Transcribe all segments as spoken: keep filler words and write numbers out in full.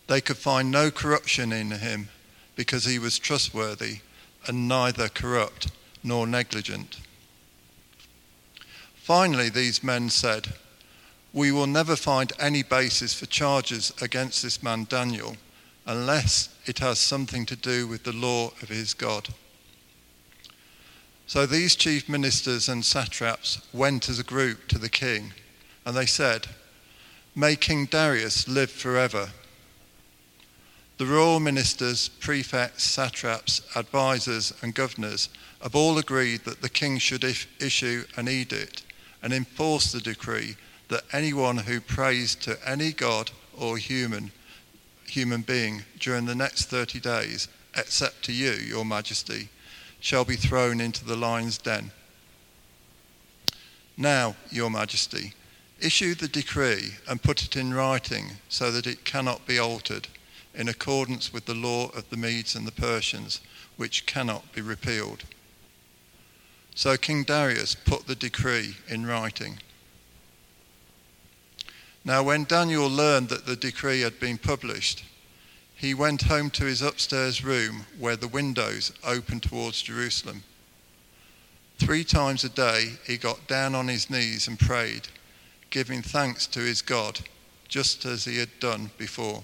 They could find no corruption in him because he was trustworthy and neither corrupt nor negligent. Finally, these men said, "We will never find any basis for charges against this man Daniel unless it has something to do with the law of his God." So these chief ministers and satraps went as a group to the king, and they said, "May King Darius live forever." The royal ministers, prefects, satraps, advisors, and governors have all agreed that the king should if- issue an edict and enforce the decree that anyone who prays to any god or human human being during the next thirty days, except to you, your majesty, shall be thrown into the lion's den. Now, your majesty, issue the decree and put it in writing so that it cannot be altered, in accordance with the law of the Medes and the Persians, which cannot be repealed. So King Darius put the decree in writing. Now when Daniel learned that the decree had been published, he went home to his upstairs room where the windows opened towards Jerusalem. Three times a day he got down on his knees and prayed, giving thanks to his God, just as he had done before.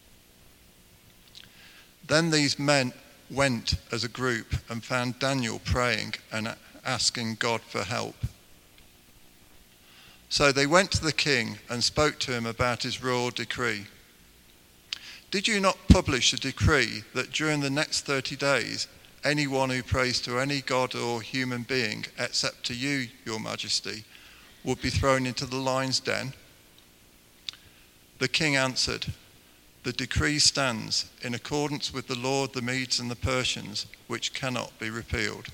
Then these men went as a group and found Daniel praying and asking God for help. So they went to the king and spoke to him about his royal decree. "Did you not publish a decree that during the next thirty days, anyone who prays to any god or human being, except to you, your majesty, would be thrown into the lion's den?" The king answered, "The decree stands in accordance with the law of the Medes and the Persians, which cannot be repealed."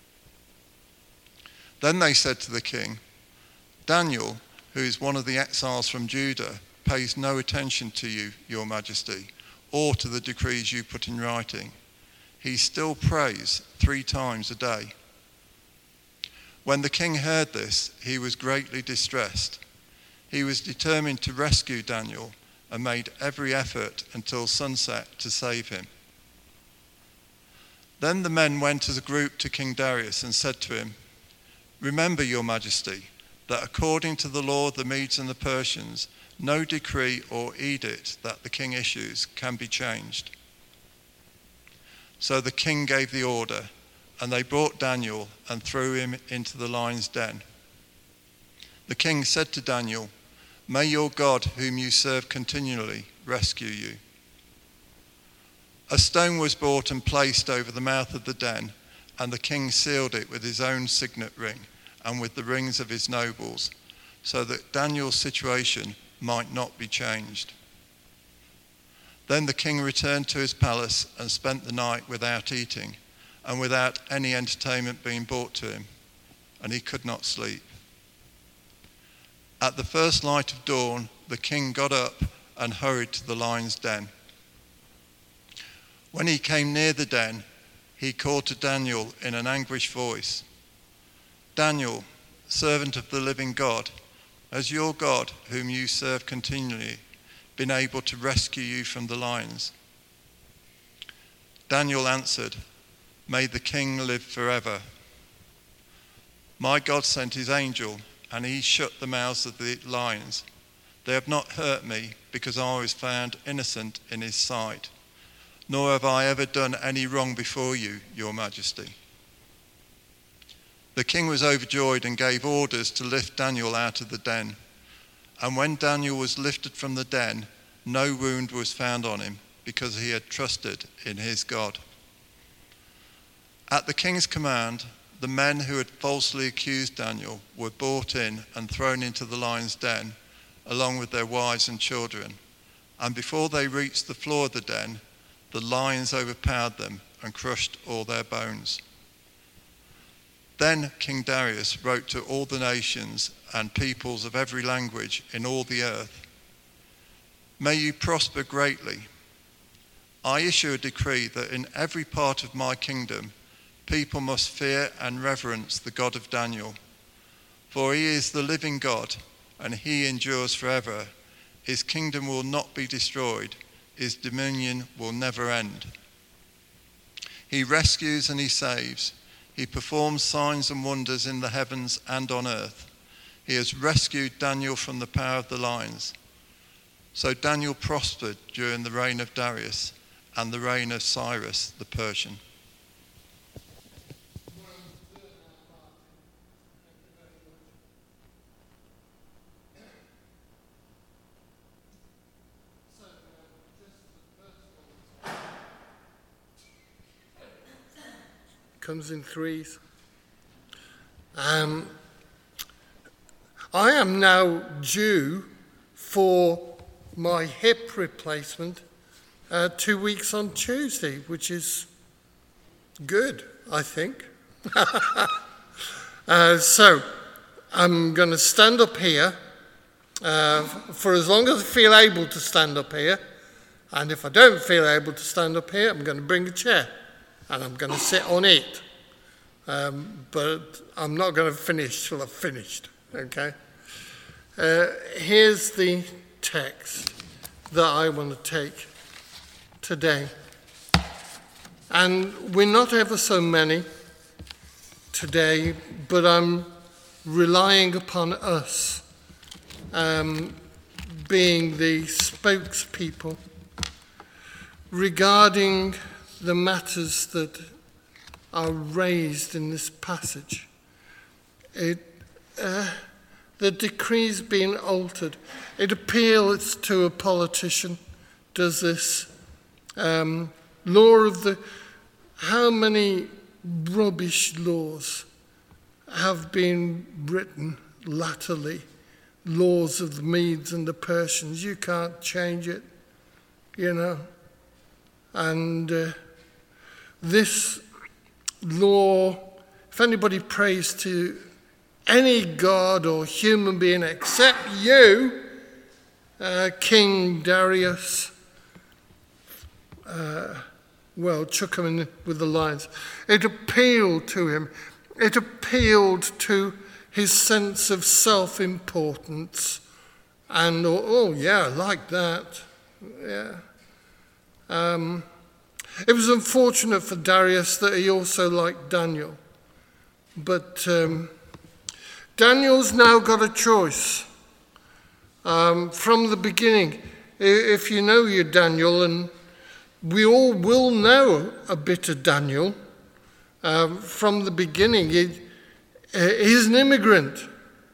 Then they said to the king, "Daniel, who is one of the exiles from Judah, pays no attention to you, your majesty, or to the decrees you put in writing. He still prays three times a day." When the king heard this, he was greatly distressed. He was determined to rescue Daniel and made every effort until sunset to save him. Then the men went as a group to King Darius and said to him, "Remember, your majesty, that according to the law of the Medes and the Persians, no decree or edict that the king issues can be changed." So the king gave the order, and they brought Daniel and threw him into the lion's den. The king said to Daniel, "May your God, whom you serve continually, rescue you." A stone was brought and placed over the mouth of the den, and the king sealed it with his own signet ring and with the rings of his nobles, so that Daniel's situation might not be changed. Then the king returned to his palace and spent the night without eating and without any entertainment being brought to him, and he could not sleep. At the first light of dawn, the king got up and hurried to the lion's den. When he came near the den, he called to Daniel in an anguished voice, "Daniel, servant of the living God, has your God, whom you serve continually, been able to rescue you from the lions?" Daniel answered, "May the king live forever. My God sent his angel, and he shut the mouths of the lions. They have not hurt me, because I was found innocent in his sight, nor have I ever done any wrong before you, your majesty." The king was overjoyed and gave orders to lift Daniel out of the den. And when Daniel was lifted from the den, no wound was found on him, because he had trusted in his God. At the king's command, the men who had falsely accused Daniel were brought in and thrown into the lion's den, along with their wives and children. And before they reached the floor of the den, the lions overpowered them and crushed all their bones. Then King Darius wrote to all the nations and peoples of every language in all the earth, "May you prosper greatly. I issue a decree that in every part of my kingdom, people must fear and reverence the God of Daniel. For he is the living God, and he endures forever. His kingdom will not be destroyed, His dominion will never end. He rescues and he saves. He performs signs and wonders in the heavens and on earth. He has rescued Daniel from the power of the lions. So Daniel prospered during the reign of Darius and the reign of Cyrus the Persian. Comes in threes. Um, I am now due for my hip replacement uh, two weeks on Tuesday, which is good, I think. uh, so I'm going to stand up here uh, for as long as I feel able to stand up here. And if I don't feel able to stand up here, I'm going to bring a chair. And I'm going to sit on it. Um, but I'm not going to finish till I've finished, okay? Uh, here's the text that I want to take today. And we're not ever so many today, but I'm relying upon us um, being the spokespeople regarding the matters that are raised in this passage. It, uh, the decree's been altered. It appeals to a politician, does this. Um, law of the... How many rubbish laws have been written latterly? Laws of the Medes and the Persians. You can't change it, you know. And... Uh, This law, if anybody prays to any god or human being except you, uh, King Darius, uh, well, chuck him in with the lions. It appealed to him. It appealed to his sense of self-importance. And, oh, oh yeah, I like that. Yeah. Um... It was unfortunate for Darius that he also liked Daniel. But um, Daniel's now got a choice. Um, from the beginning, if you know your Daniel, and we all will know a bit of Daniel, um, from the beginning, he, he's an immigrant.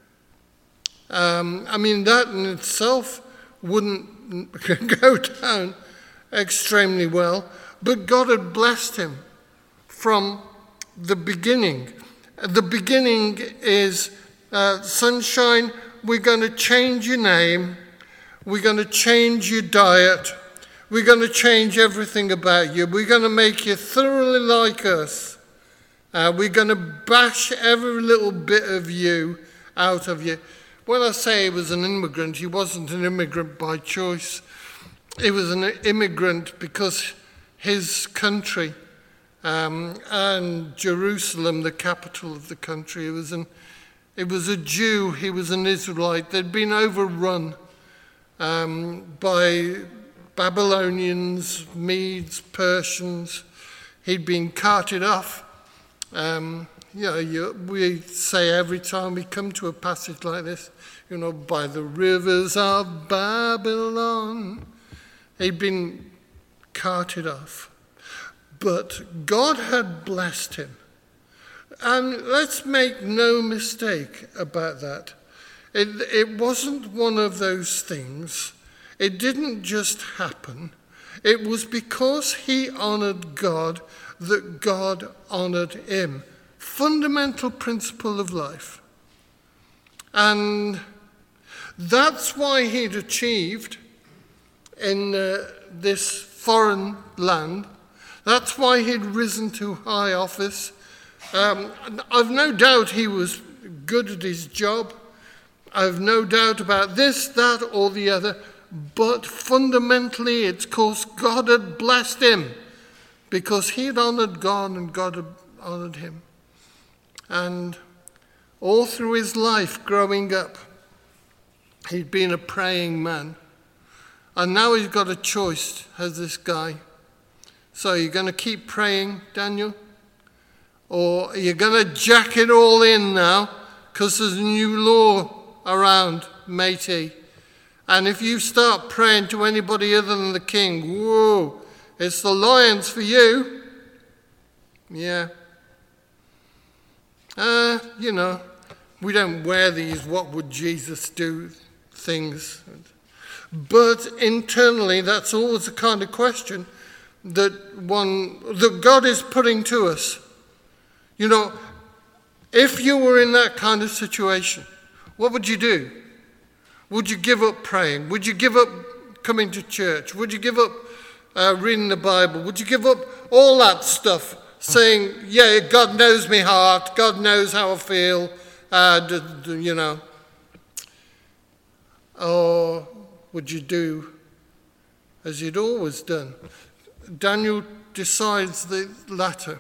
Um, I mean, that in itself wouldn't go down extremely well. But God had blessed him from the beginning. The beginning is, uh, sunshine, we're going to change your name. We're going to change your diet. We're going to change everything about you. We're going to make you thoroughly like us. Uh, we're going to bash every little bit of you out of you. When I say he was an immigrant, he wasn't an immigrant by choice. He was an immigrant because his country um, and Jerusalem, the capital of the country, it was, an, it was a Jew, he was an Israelite. They'd been overrun um, by Babylonians, Medes, Persians. He'd been carted off. Um, you know, you, we say every time we come to a passage like this, you know, by the rivers of Babylon. He'd been carted off. But God had blessed him. And let's make no mistake about that. It, it wasn't one of those things. It didn't just happen. It was because he honored God that God honored him. Fundamental principle of life. And that's why he'd achieved in uh, this foreign land. That's why he'd risen to high office. Um, I've no doubt he was good at his job. I've no doubt about this, that, or the other. But fundamentally, it's because God had blessed him. Because he had honored God and God had honored him. And all through his life growing up, he'd been a praying man. And now he's got a choice, has this guy. So are you going to keep praying, Daniel? Or are you going to jack it all in now because there's a new law around, matey? And if you start praying to anybody other than the king, whoa, it's the lions for you. Yeah. Uh, you know, we don't wear these what would Jesus do things. But internally, that's always the kind of question that one that God is putting to us. You know, if you were in that kind of situation, what would you do? Would you give up praying? Would you give up coming to church? Would you give up uh, reading the Bible? Would you give up all that stuff, saying, yeah, God knows my heart, God knows how I feel, uh, d- d- you know? Or would you do as you'd always done? Daniel decides the latter.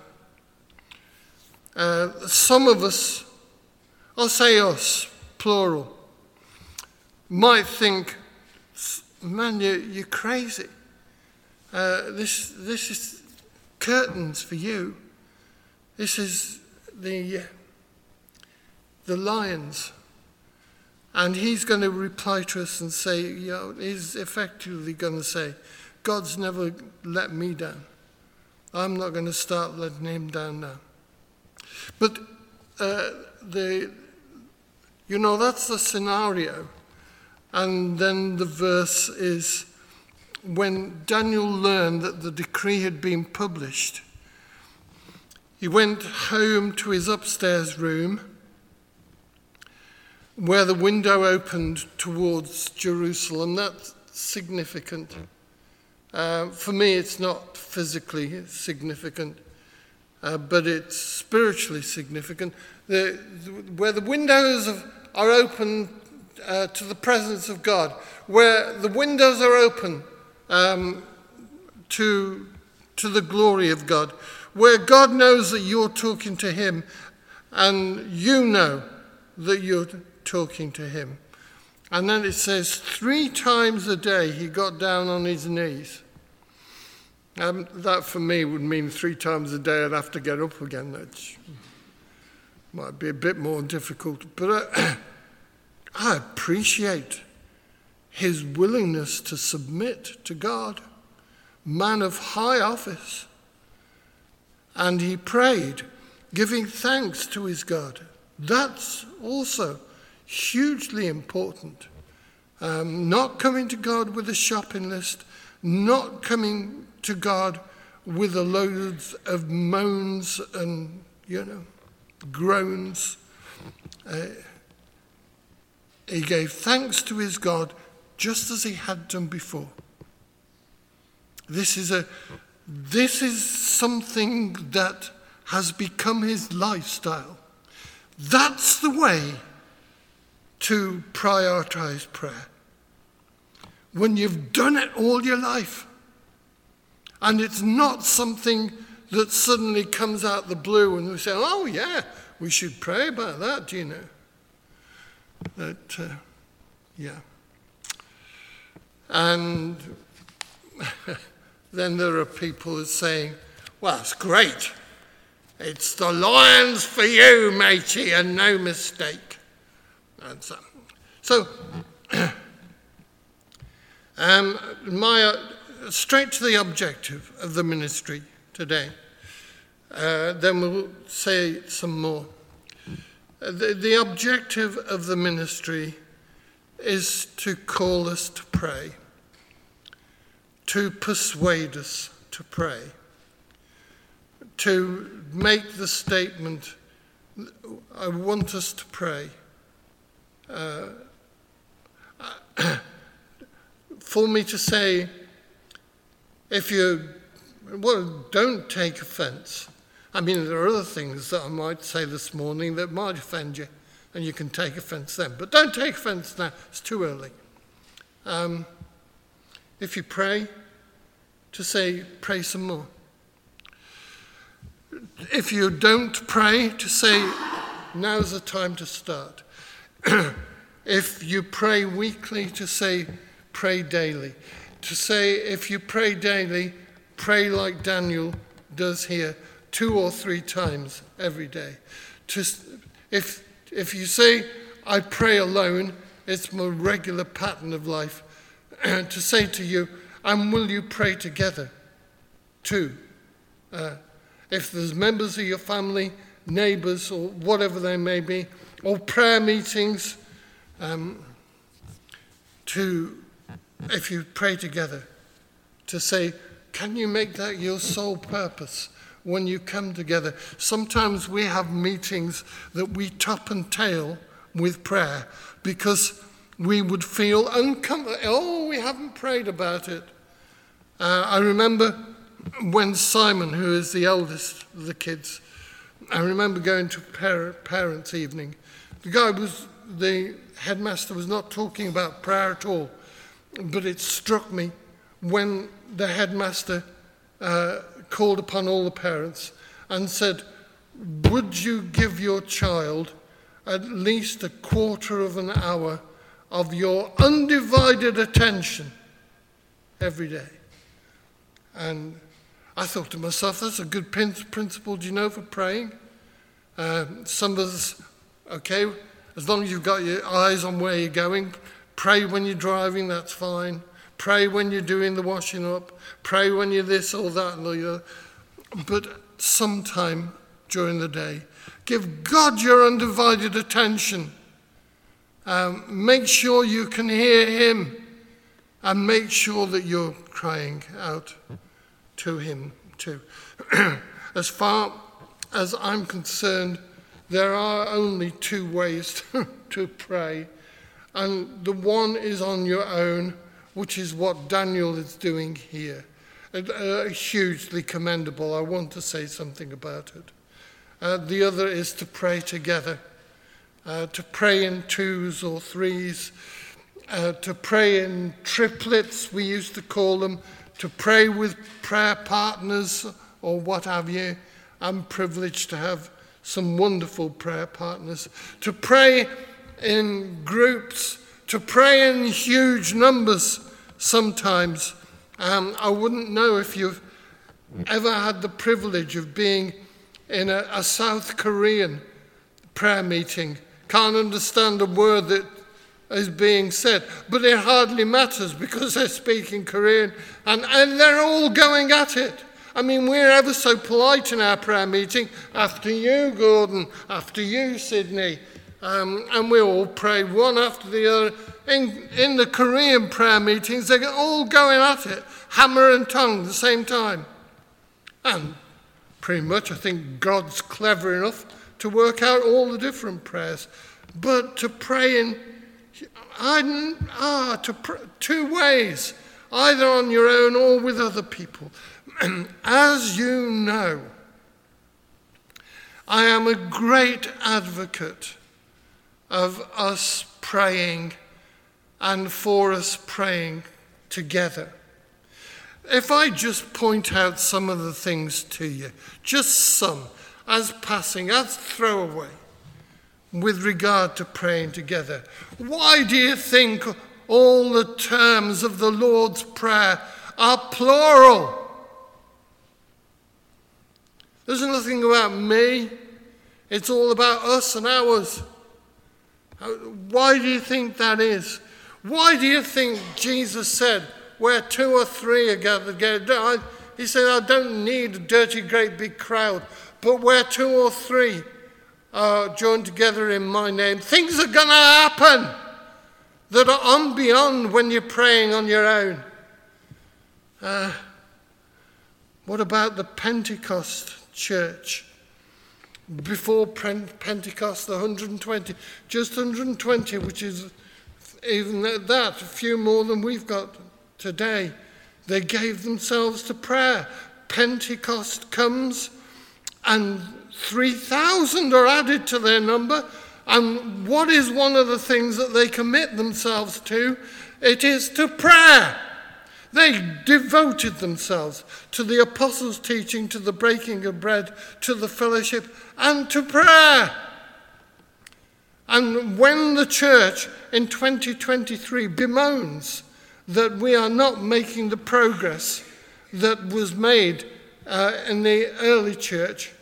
Uh, some of us, I'll say us, plural, might think, man, you, you're crazy. Uh, this, this is curtains for you. This is the, uh, the lions. And he's going to reply to us and say, you know, he's effectively going to say, God's never let me down. I'm not going to start letting him down now. But uh, the, you know, that's the scenario. And then the verse is, when Daniel learned that the decree had been published, he went home to his upstairs room, where the window opened towards Jerusalem. That's significant. Uh, for me, it's not physically significant, uh, but it's spiritually significant. The, the, where the windows of, are open uh, to the presence of God, where the windows are open um, to, to the glory of God, where God knows that you're talking to him and you know that you're talking to him. And then it says three times a day he got down on his knees. Um, that for me would mean three times a day I'd have to get up again. That might be a bit more difficult. But I, I appreciate his willingness to submit to God, man of high office. And he prayed, giving thanks to his God. That's also hugely important. Um, not coming to God with a shopping list, not coming to God with a loads of moans and, you know, groans. Uh, he gave thanks to his God just as he had done before. This is a, this is something that has become his lifestyle. That's the way to prioritize prayer. When you've done it all your life, and it's not something that suddenly comes out the blue and we say, oh yeah, we should pray about that, do you know? That, uh, yeah. And then there are people who are saying, well, it's great. It's the lions for you, matey, and no mistake. And so, so um, my uh, straight to the objective of the ministry today. Uh, then we'll say some more. Uh, the, the objective of the ministry is to call us to pray, to persuade us to pray, to make the statement, I want us to pray. Uh, for me to say, if you, well, don't take offence. I mean, there are other things that I might say this morning that might offend you, and you can take offence then. But don't take offence now, it's too early. Um, if you pray, to say, pray some more. If you don't pray, to say, now's the time to start. If you pray weekly, to say, pray daily. to say, if you pray daily, pray like Daniel does here, two or three times every day. To, if, if you say, I pray alone, it's my regular pattern of life, to say to you, and will you pray together too? Uh, if there's members of your family, neighbours, or whatever they may be, or prayer meetings, um, to, if you pray together, to say, can you make that your sole purpose when you come together? Sometimes we have meetings that we top and tail with prayer because we would feel uncomfortable. Oh, we haven't prayed about it. Uh, I remember when Simon, who is the eldest of the kids, I remember going to par- parents' evening. The guy was, the headmaster was not talking about prayer at all, but it struck me when the headmaster uh, called upon all the parents and said, would you give your child at least a quarter of an hour of your undivided attention every day? And I thought to myself, that's a good principle, do you know, for praying. Uh, some of us, okay, as long as you've got your eyes on where you're going, pray when you're driving, that's fine. Pray when you're doing the washing up. Pray when you're this or that and the other. But sometime during the day, give God your undivided attention. Um, make sure you can hear him and make sure that you're crying out to him too. As far as I'm concerned, there are only two ways to, to pray, and the one is on your own, which is what Daniel is doing here. Uh, hugely commendable. I want to say something about it. Uh, the other is to pray together, uh, to pray in twos or threes, uh, to pray in triplets, we used to call them, to pray with prayer partners or what have you. I'm privileged to have some wonderful prayer partners. To pray in groups, to pray in huge numbers sometimes. Um, I wouldn't know if you've ever had the privilege of being in a, a South Korean prayer meeting. Can't understand a word that is being said, but it hardly matters because they're speaking Korean and, and they're all going at it. I mean, we're ever so polite in our prayer meeting. After you, Gordon. After you, Sydney. Um, and we all pray one after the other. In, in the Korean prayer meetings, they're all going at it, hammer and tongue at the same time. And pretty much, I think God's clever enough to work out all the different prayers. But to pray in I, ah, to pr- two ways, either on your own or with other people. As you know, I am a great advocate of us praying and for us praying together. If I just point out some of the things to you, just some, as passing, as throwaway, with regard to praying together. Why do you think all the terms of the Lord's Prayer are plural? There's nothing about me. It's all about us and ours. Why do you think that is? Why do you think Jesus said, where two or three are gathered together? He said, I don't need a dirty, great big crowd, but where two or three are joined together in my name, things are going to happen that are on beyond when you're praying on your own. Uh, what about the Pentecost church? Before Pentecost, the one hundred twenty, just one hundred twenty, which is even that, a few more than we've got today. They gave themselves to prayer. Pentecost comes and three thousand are added to their number. And what is one of the things that they commit themselves to? It is to prayer. They devoted themselves to the apostles' teaching, to the breaking of bread, to the fellowship, and to prayer. And when the church in twenty twenty-three bemoans that we are not making the progress that was made uh, in the early church.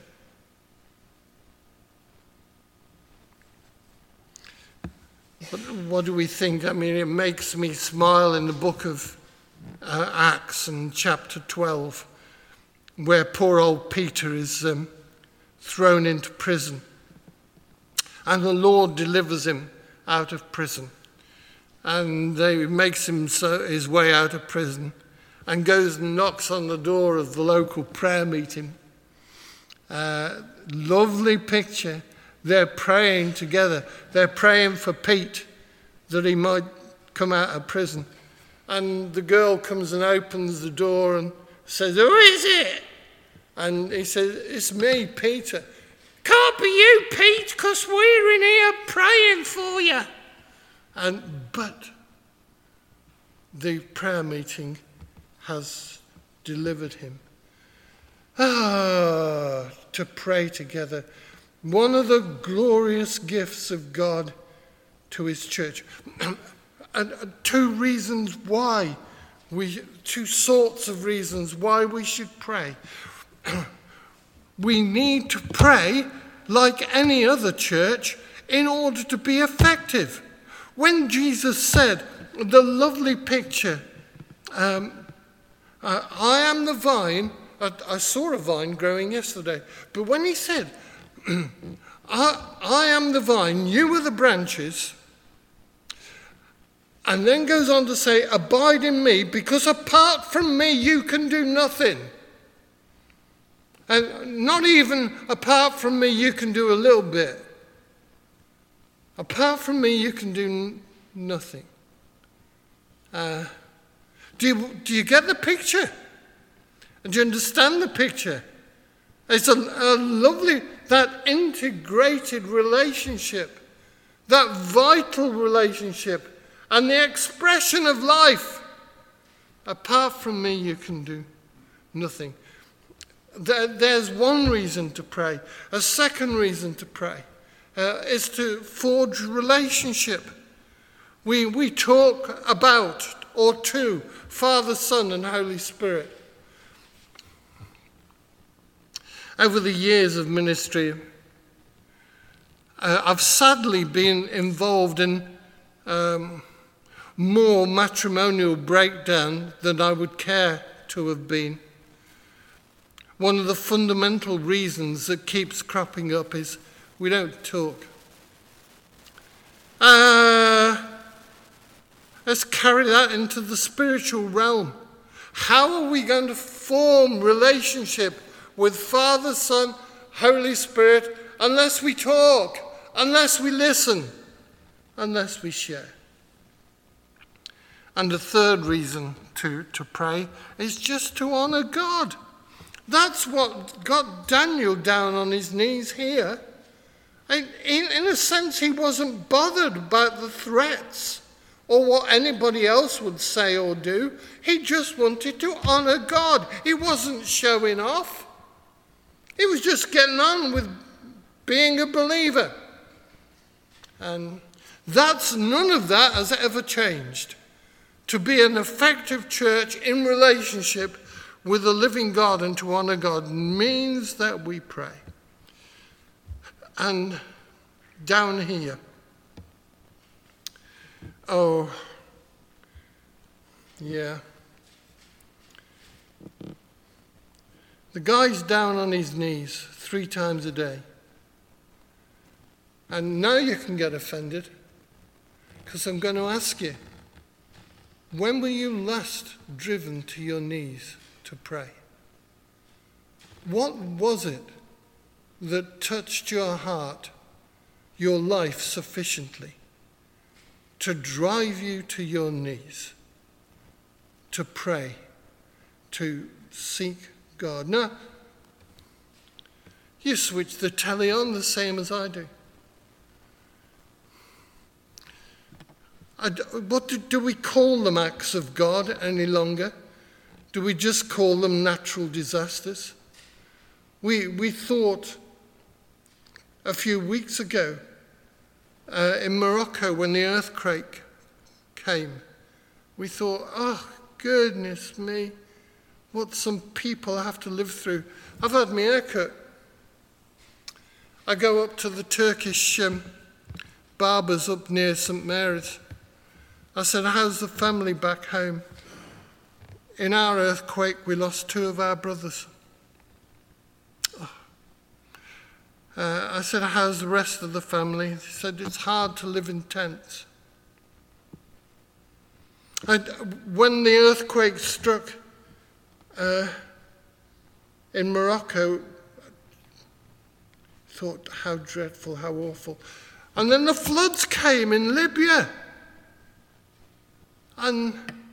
But what do we think? I mean, it makes me smile in the book of uh, Acts in chapter twelve, where poor old Peter is um, thrown into prison. And the Lord delivers him out of prison. And he makes him so, his way out of prison and goes and knocks on the door of the local prayer meeting. Uh, lovely picture. They're praying together. They're praying for Pete that he might come out of prison. And the girl comes and opens the door and says, "Who is it?" And he says, "It's me, Peter." "Can't be you, Pete, because we're in here praying for you." And but the prayer meeting has delivered him. Ah, to pray together. One of the glorious gifts of God to his church. And two reasons why we, two sorts of reasons why we should pray. We need to pray like any other church in order to be effective. When Jesus said the lovely picture, um, uh, I am the vine, I, I saw a vine growing yesterday, but when he said, I, I am the vine, you are the branches, and then goes on to say, abide in me, because apart from me you can do nothing. And not even apart from me you can do a little bit. Apart from me you can do n- nothing. Uh, do you, do you get the picture? Do you understand the picture? It's a, a lovely, that integrated relationship, that vital relationship, and the expression of life. Apart from me, you can do nothing. There, there's one reason to pray. A second reason to pray uh, is to forge relationship. We, we talk about or to Father, Son, and Holy Spirit. Over the years of ministry, uh, I've sadly been involved in um, more matrimonial breakdown than I would care to have been. One of the fundamental reasons that keeps cropping up is we don't talk. Uh, let's carry that into the spiritual realm. How are we going to form relationship with Father, Son, Holy Spirit, unless we talk, unless we listen, unless we share? And the third reason to, to pray is just to honor God. That's what got Daniel down on his knees here. In, in, in a sense, he wasn't bothered about the threats or what anybody else would say or do. He just wanted to honor God. He wasn't showing off. He was just getting on with being a believer. And that's, none of that has ever changed. To be an effective church in relationship with the living God and to honor God means that we pray. And down here, oh, yeah. The guy's down on his knees three times a day. And now you can get offended, because I'm going to ask you, when were you last driven to your knees to pray? What was it that touched your heart, your life sufficiently to drive you to your knees, to pray, to seek God? Now, you switch the telly on the same as I do. I, what do, do we call them acts of God any longer? Do we just call them natural disasters? We, we thought a few weeks ago uh, in Morocco when the earthquake came we thought, oh, goodness me, what some people have to live through. I've had my hair cut. I go up to the Turkish um, barbers up near St Mary's. I said, how's the family back home? In our earthquake, we lost two of our brothers. Oh. Uh, I said, how's the rest of the family? He said, it's hard to live in tents. And when the earthquake struck uh, in Morocco, I thought, how dreadful, how awful. And then the floods came in Libya. And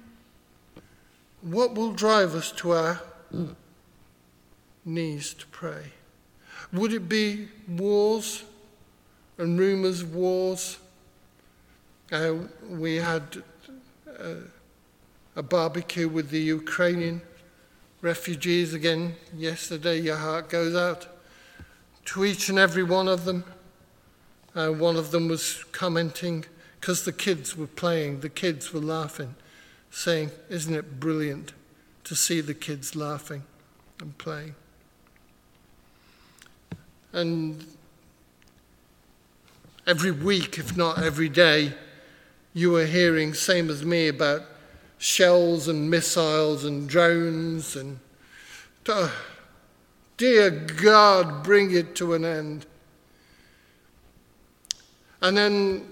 what will drive us to our knees to pray? Would it be wars and rumours of wars? Uh, we had uh, a barbecue with the Ukrainian refugees again yesterday. Your heart goes out to each and every one of them. Uh, one of them was commenting, because the kids were playing, the kids were laughing, saying, isn't it brilliant to see the kids laughing and playing? And every week, if not every day, you were hearing, same as me, about shells and missiles and drones and, oh, dear God, bring it to an end. And then,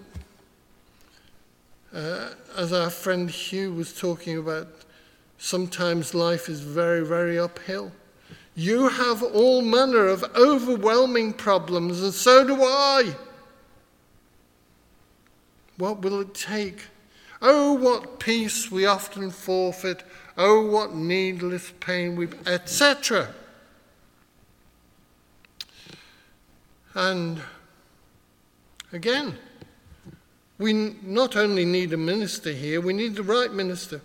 uh, as our friend Hugh was talking about, sometimes life is very, very uphill. You have all manner of overwhelming problems, and so do I. What will it take? Oh, what peace we often forfeit. Oh, what needless pain we, et cetera. And again, we not only need a minister here, we need the right minister.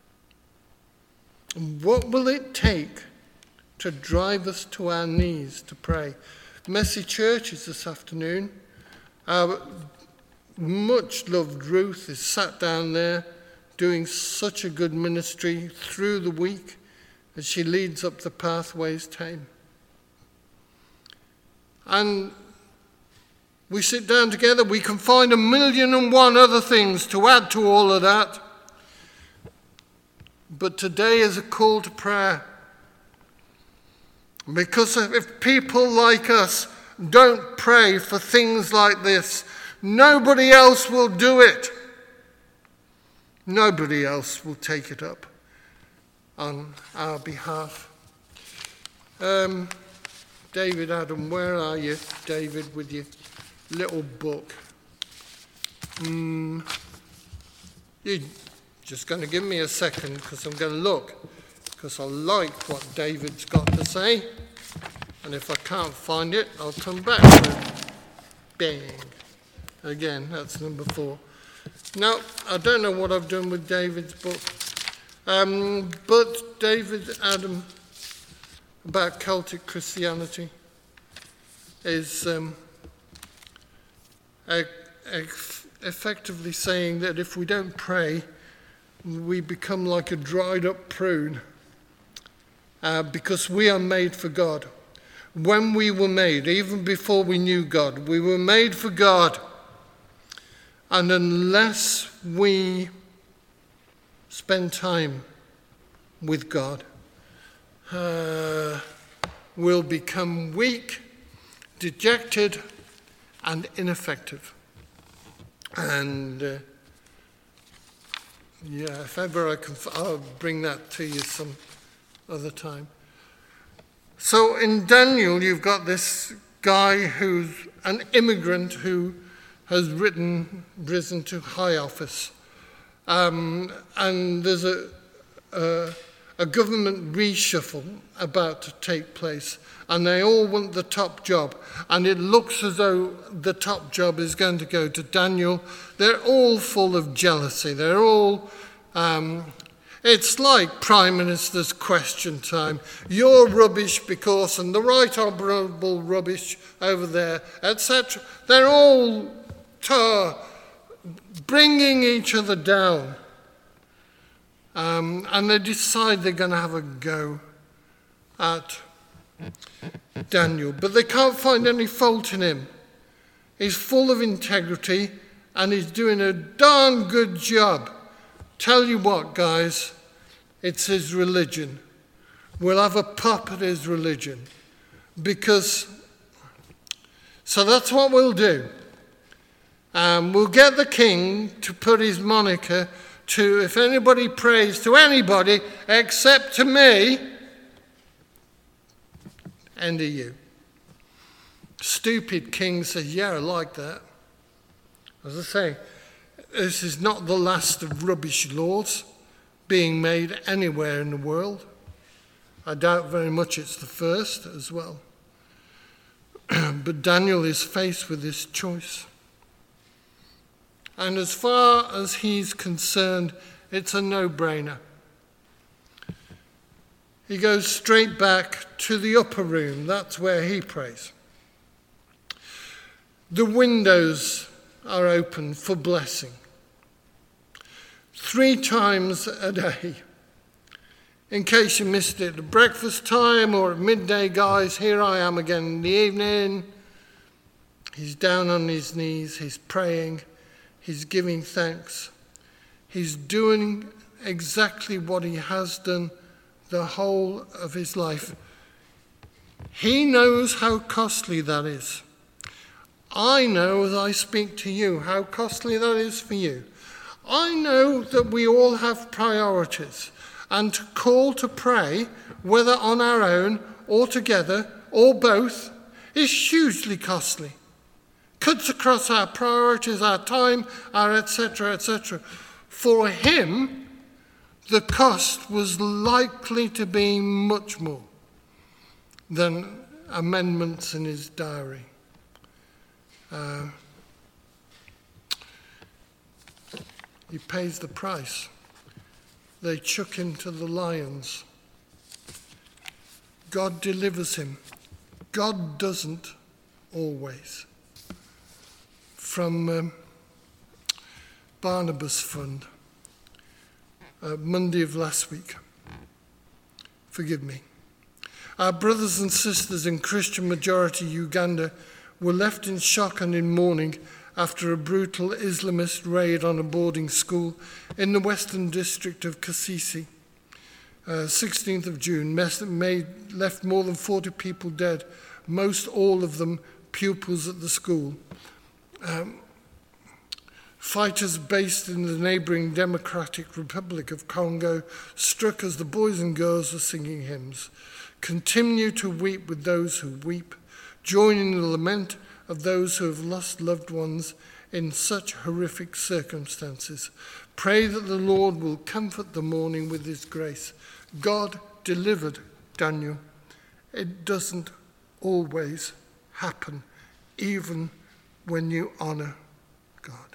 What will it take to drive us to our knees to pray? Messy Churches this afternoon. Our much loved Ruth is sat down there doing such a good ministry through the week as she leads up the Pathways team. And we sit down together, we can find a million and one other things to add to all of that. But today is a call to prayer. Because if people like us don't pray for things like this, nobody else will do it. Nobody else will take it up on our behalf. Um, David Adam, where are you, David, with your little book? Mm, you're just going to give me a second because I'm going to look, because I like what David's got to say. And if I can't find it, I'll come back to it. Bang. Again, that's number four. Now, I don't know what I've done with David's book, um, but David Adam, about Celtic Christianity, is um, e- ex- effectively saying that if we don't pray, we become like a dried up prune, uh, because we are made for God. When we were made, even before we knew God, we were made for God. And unless we spend time with God, uh, we'll become weak, dejected, and ineffective. And uh, yeah, if ever I can, I'll bring that to you some other time. So in Daniel, you've got this guy who's an immigrant who has written, risen to high office. Um, and there's a, a, a government reshuffle about to take place. And they all want the top job. And it looks as though the top job is going to go to Daniel. They're all full of jealousy. They're all... Um, it's like Prime Minister's question time. You're rubbish because, and the right honourable rubbish over there, et cetera. They're all tar, bringing each other down. Um, and they decide they're going to have a go at Daniel. But they can't find any fault in him. He's full of integrity and he's doing a darn good job. Tell you what, guys, it's his religion. We'll have a pop at his religion. Because, so that's what we'll do. Um, we'll get the king to put his moniker to, if anybody prays to anybody except to me, end of you. Stupid king says, yeah, I like that. As I say, this is not the last of rubbish laws being made anywhere in the world. I doubt very much it's the first as well. But Daniel is faced with this choice. And as far as he's concerned, it's a no-brainer. He goes straight back to the upper room. That's where he prays. The windows are open for blessing. Three times a day. In case you missed it, at breakfast time or at midday, guys, here I am again in the evening. He's down on his knees, he's praying, he's giving thanks. He's doing exactly what he has done the whole of his life. He knows how costly that is. I know as I speak to you how costly that is for you. I know that we all have priorities. And to call to pray, whether on our own or together or both, is hugely costly. Cuts across our priorities, our time, our et cetera, et cetera. For him, the cost was likely to be much more than amendments in his diary. Uh, he pays the price. They chuck him to the lions. God delivers him. God doesn't always. From um, Barnabas Fund, uh, Monday of last week. Forgive me. Our brothers and sisters in Christian majority Uganda were left in shock and in mourning after a brutal Islamist raid on a boarding school in the western district of Kasese. Uh, sixteenth of June, made, left more than forty people dead, most all of them pupils at the school. Um, fighters based in the neighbouring Democratic Republic of Congo struck as the boys and girls were singing hymns. Continue to weep with those who weep. Join in the lament of those who have lost loved ones in such horrific circumstances. Pray that the Lord will comfort the mourning with his grace. God delivered Daniel. It doesn't always happen, even when you honour God.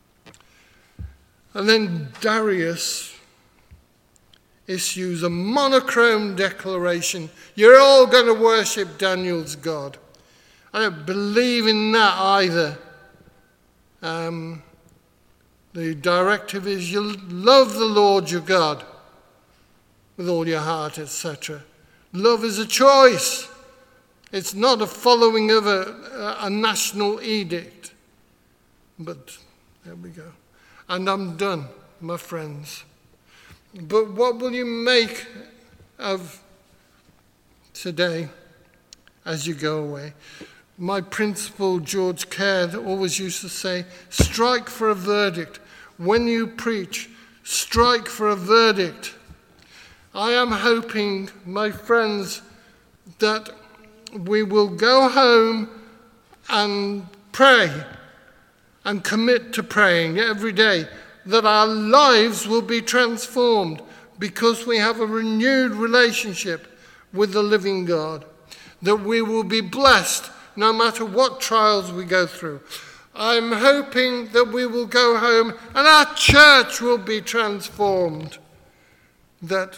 And then Darius issues a monochrome declaration. You're all going to worship Daniel's God. I don't believe in that either. Um, the directive is you love the Lord your God with all your heart, et cetera. Love is a choice. It's not a following of a, a national edict. But there we go. And I'm done, my friends. But what will you make of today as you go away? My principal, George Caird, always used to say, strike for a verdict. When you preach, strike for a verdict. I am hoping, my friends, that we will go home and pray and commit to praying every day, that our lives will be transformed because we have a renewed relationship with the living God, that we will be blessed no matter what trials we go through. I'm hoping that we will go home and our church will be transformed. That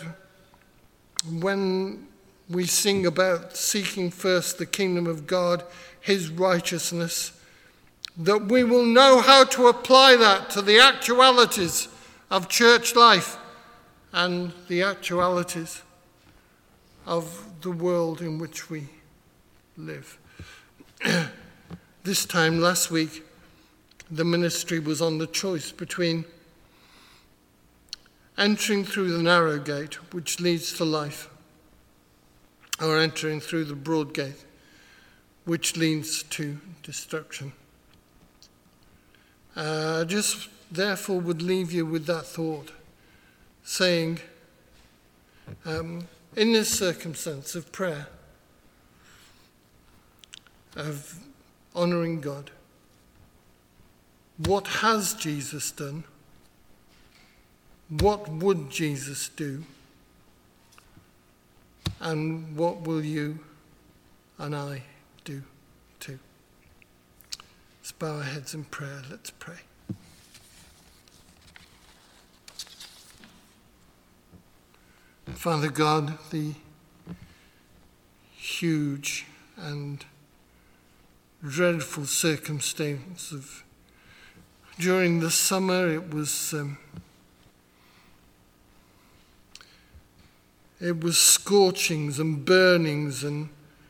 when we sing about seeking first the kingdom of God, his righteousness, that we will know how to apply that to the actualities of church life and the actualities of the world in which we live. This time last week, the ministry was on the choice between entering through the narrow gate, which leads to life, or entering through the broad gate, which leads to destruction. Uh, just therefore would leave you with that thought, saying, um, in this circumstance of prayer, of honouring God, what has Jesus done? What would Jesus do? And what will you and I do too? Let's bow our heads in prayer. Let's pray. Father God, the huge and dreadful circumstance of during the summer, it was um, it was scorchings and burnings and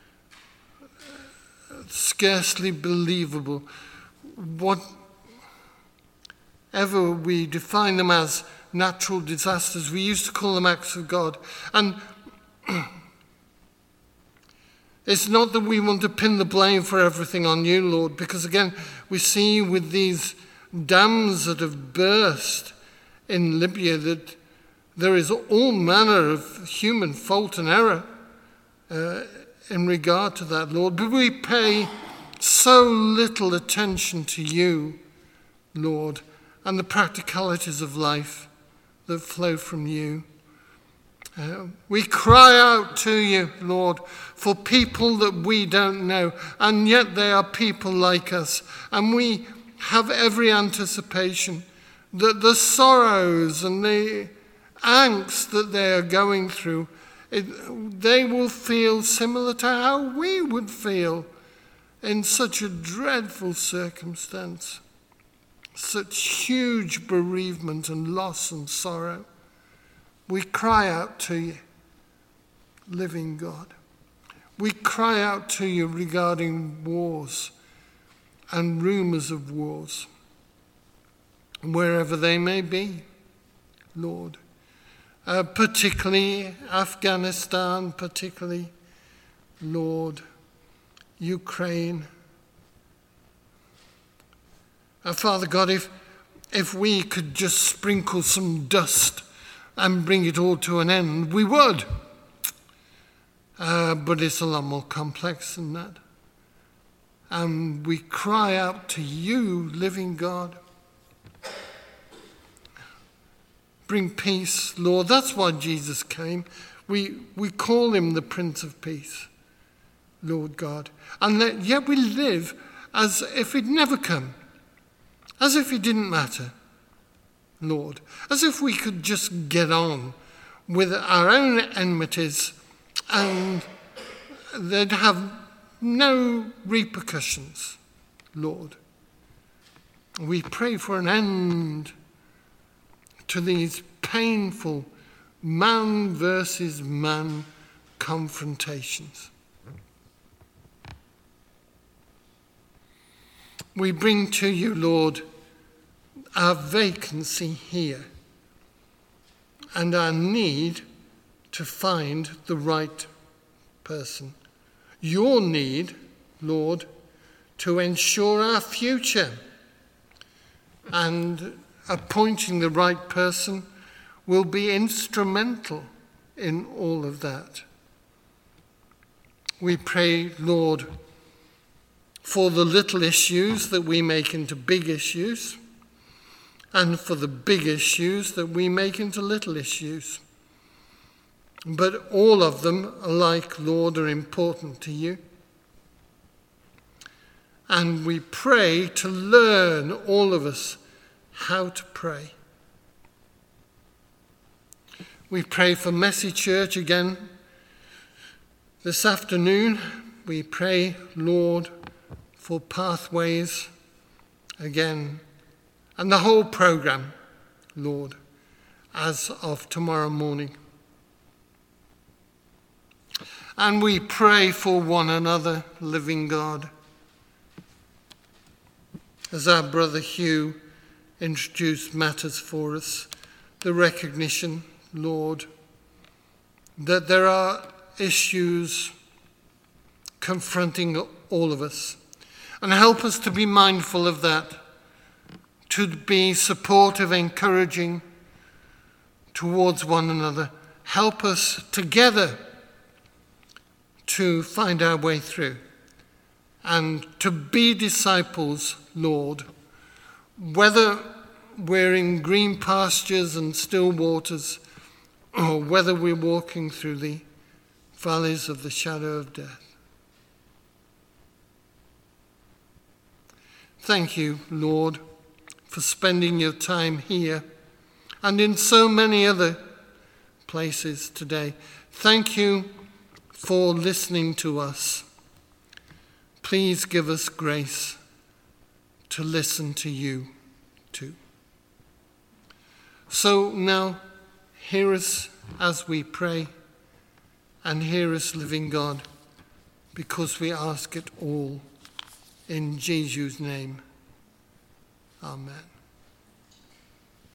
scarcely believable. Whatever we define them as, natural disasters, we used to call them acts of God. And it's not that we want to pin the blame for everything on you, Lord, because again, we see with these dams that have burst in Libya that there is all manner of human fault and error uh, in regard to that, Lord. But we pay so little attention to you, Lord, and the practicalities of life that flow from you. Uh, we cry out to you, Lord, for people that we don't know, and yet they are people like us, and we have every anticipation that the sorrows and the angst that they are going through, it, they will feel similar to how we would feel in such a dreadful circumstance, such huge bereavement and loss and sorrow. We cry out to you, living God. We cry out to you regarding wars and rumours of wars, wherever they may be, Lord. Uh, particularly Afghanistan, particularly, Lord, Ukraine. Uh, Father God, if, if we could just sprinkle some dust and bring it all to an end, we would. Uh, but it's a lot more complex than that. And we cry out to you, living God. Bring peace, Lord. That's why Jesus came. We, we call him the Prince of Peace, Lord God. And that, yet we live as if he'd never come, as if it didn't matter, Lord, as if we could just get on with our own enmities and they'd have no repercussions, Lord. We pray for an end to these painful man versus man confrontations. We bring to you, Lord, our vacancy here and our need to find the right person. Your need, Lord, to ensure our future. And appointing the right person will be instrumental in all of that. We pray, Lord, for the little issues that we make into big issues, and for the big issues that we make into little issues. But all of them alike, Lord, are important to you. And we pray to learn, all of us, how to pray. We pray for Messy Church again this afternoon. We pray, Lord, for Pathways again, and the whole programme, Lord. as of tomorrow morning. And we pray for one another, living God. As our brother Hugh introduced matters for us, the recognition, Lord, that there are issues confronting all of us. And help us to be mindful of that, to be supportive, encouraging towards one another. Help us together to find our way through and to be disciples, Lord, whether we're in green pastures and still waters, or whether we're walking through the valleys of the shadow of death. Thank you, Lord, for spending your time here and in so many other places today. Thank you for listening to us. Please give us grace to listen to you too. So now, hear us as we pray, and hear us, living God, because we ask it all in Jesus' name. Amen.